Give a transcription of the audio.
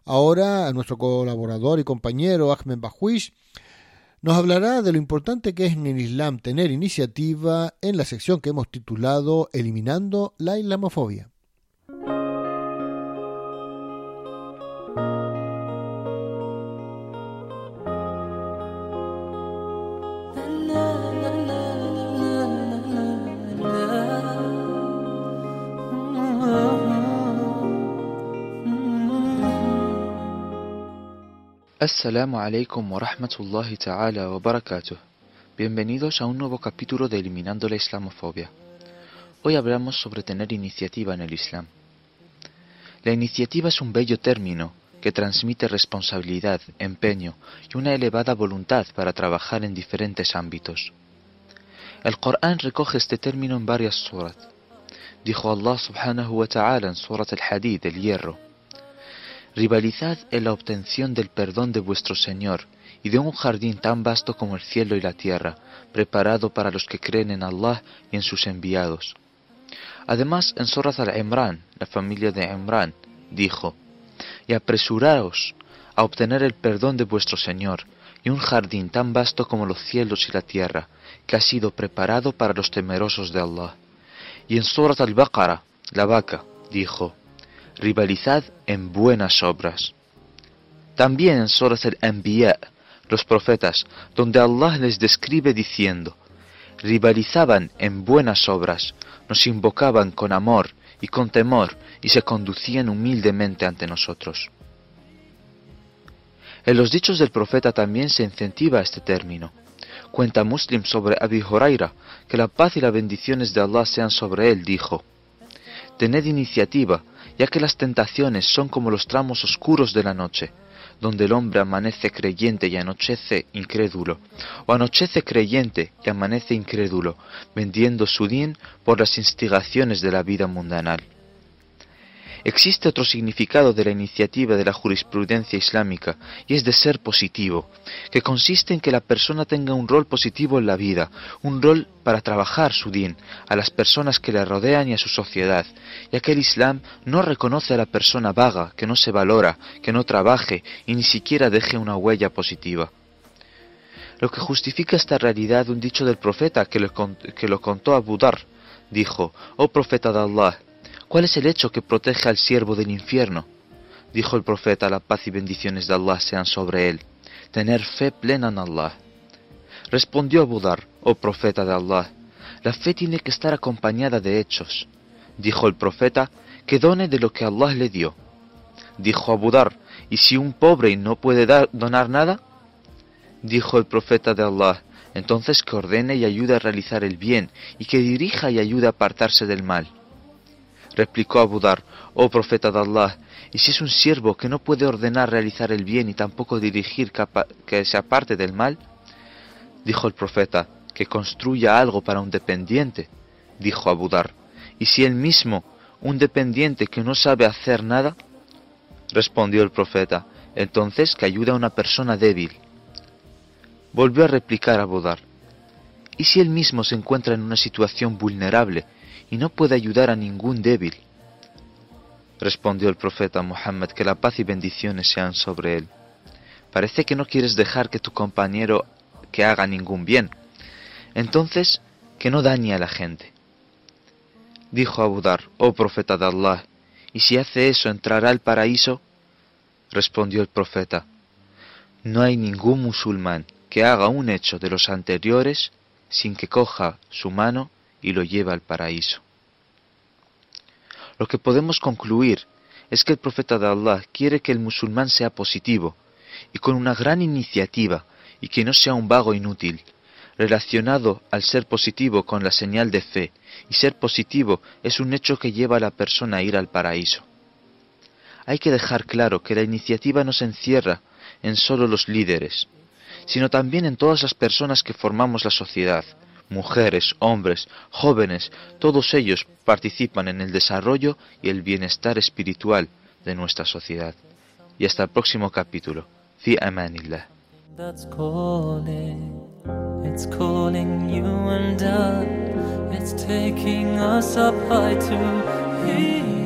Ahora nuestro colaborador y compañero Ahmed Bajwish nos hablará de lo importante que es en el Islam tener iniciativa en la sección que hemos titulado Eliminando la Islamofobia. Assalamu alaikum wa rahmatullahi ta'ala wa barakatuh. Bienvenidos a un nuevo capítulo de Eliminando la Islamofobia. Hoy hablamos sobre tener iniciativa en el Islam. La iniciativa es un bello término que transmite responsabilidad, empeño y una elevada voluntad para trabajar en diferentes ámbitos. El Corán recoge este término en varias surat. Dijo Allah subhanahu wa ta'ala en surat al-Hadid, el hierro: rivalizad en la obtención del perdón de vuestro Señor y de un jardín tan vasto como el cielo y la tierra, preparado para los que creen en Allah y en sus enviados. Además, en Surat al-Imran, la familia de Imran, dijo: y apresuraos a obtener el perdón de vuestro Señor y un jardín tan vasto como los cielos y la tierra, que ha sido preparado para los temerosos de Allah. Y en Surat al-Baqara, la vaca, dijo: rivalizad en buenas obras. También en Surat al-Anbiya, los profetas, donde Allah les describe diciendo: rivalizaban en buenas obras, nos invocaban con amor y con temor y se conducían humildemente ante nosotros. En los dichos del profeta también se incentiva este término. Cuenta Muslim sobre Abi Huraira, que la paz y las bendiciones de Allah sean sobre él, dijo: tened iniciativa, ya que las tentaciones son como los tramos oscuros de la noche, donde el hombre amanece creyente y anochece incrédulo, o anochece creyente y amanece incrédulo, vendiendo su din por las instigaciones de la vida mundanal. Existe otro significado de la iniciativa de la jurisprudencia islámica, y es de ser positivo, que consiste en que la persona tenga un rol positivo en la vida, un rol para trabajar su din, a las personas que le rodean y a su sociedad, ya que el Islam no reconoce a la persona vaga, que no se valora, que no trabaje y ni siquiera deje una huella positiva. Lo que justifica esta realidad, un dicho del profeta que lo contó Abu Dhar, dijo: oh profeta de Allah, ¿cuál es el hecho que protege al siervo del infierno? Dijo el profeta, la paz y bendiciones de Allah sean sobre él: tener fe plena en Allah. Respondió Abu Dhar: oh profeta de Allah, la fe tiene que estar acompañada de hechos. Dijo el profeta: que done de lo que Allah le dio. Dijo Abu Dhar: ¿y si un pobre no puede donar nada? Dijo el profeta de Allah: entonces que ordene y ayude a realizar el bien, y que dirija y ayude a apartarse del mal. Replicó Abu Dhar: oh profeta de Allah, ¿y si es un siervo que no puede ordenar realizar el bien y tampoco dirigir que se aparte del mal? Dijo el profeta: que construya algo para un dependiente. Dijo Abu Dhar: ¿y si él mismo, un dependiente que no sabe hacer nada? Respondió el profeta: entonces que ayude a una persona débil. Volvió a replicar Abu Dhar: ¿y si él mismo se encuentra en una situación vulnerable y no puede ayudar a ningún débil? Respondió el profeta Muhammad, que la paz y bendiciones sean sobre él: parece que no quieres dejar que tu compañero que haga ningún bien, entonces que no dañe a la gente. Dijo Abu Dhar: oh profeta de Allah, ¿y si hace eso entrará al paraíso? Respondió el profeta: no hay ningún musulmán que haga un hecho de los anteriores sin que coja su mano y lo lleve al paraíso. Lo que podemos concluir es que el profeta de Allah quiere que el musulmán sea positivo y con una gran iniciativa, y que no sea un vago inútil, relacionado al ser positivo con la señal de fe, y ser positivo es un hecho que lleva a la persona a ir al paraíso. Hay que dejar claro que la iniciativa no se encierra en solo los líderes, sino también en todas las personas que formamos la sociedad. Mujeres, hombres, jóvenes, todos ellos participan en el desarrollo y el bienestar espiritual de nuestra sociedad. Y hasta el próximo capítulo. Fi amanillah. That's calling, it's calling you and I, it's taking us up high to hear.